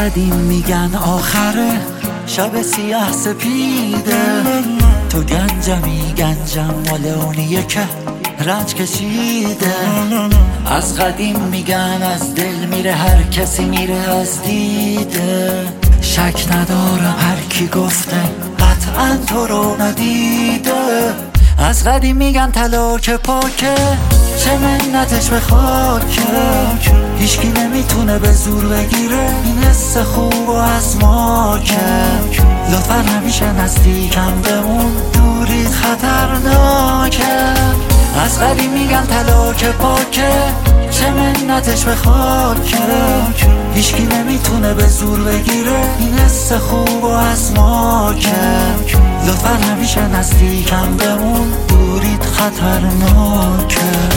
قدیم میگن آخره شب سیاه سپیده، تو گنجمی گنجم مال اونیه که رنج کشیده. از قدیم میگن از دل میره هر کسی میره از دیده، شک ندارم هر کی گفته قطعا تو رو ندیده. از قدیم میگن طلا که پاکه چه منتش به خاکه، هیچکی نمیتونه به زور بگیره این حس خوب و از ما که. لطفا همیشه نزدیکم بمون دوریت خطرناکه. از قدیم میگن طلا که پاکه چه منتش به خاکه، هیچکی نمیتونه به زور بگیره این حس خوب و از ما که. لطفا همیشه نزدیکم بمون دوریت خطرناکه.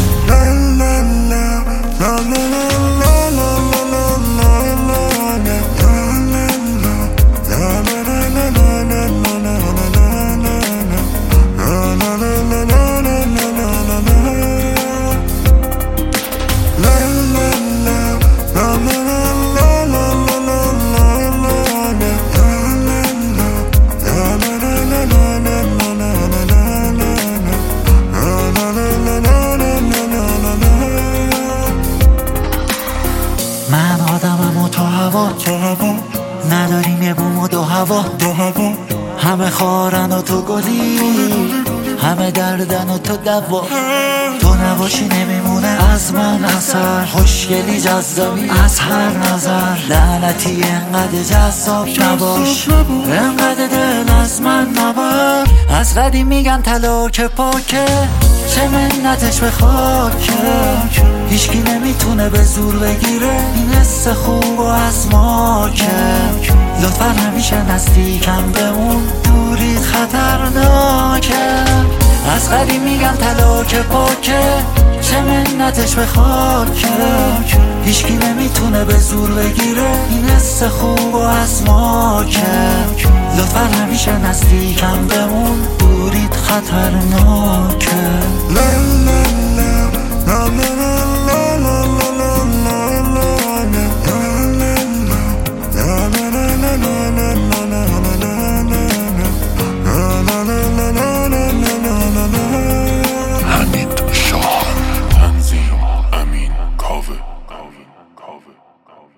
من آدمم و تو هوا نداریم یه بوم و دو هوا، همه خارن و تو گلی، همه دردن و تو دوا. تو نباشی نمیمونه از من اثر، خوشگلی جذابی از هر نظر، لعنتی انقدر جذاب نباش، انقدر دل از من نبر. از قدیم میگن طلا که پاکه چه منتش به خاکه، هیچکی نمیتونه به زور بگیره این حس خوب و از ما که. لطفا همیشه نزدیکم بمون دوریت خطرناکه. از قدیم میگن طلا که پاکه چه منتش به خاکه، هیچکی نمیتونه به زور بگیره این حس خوب و از ما که. لطفا همیشه نزدیکم بمون دوریت خطرناکه.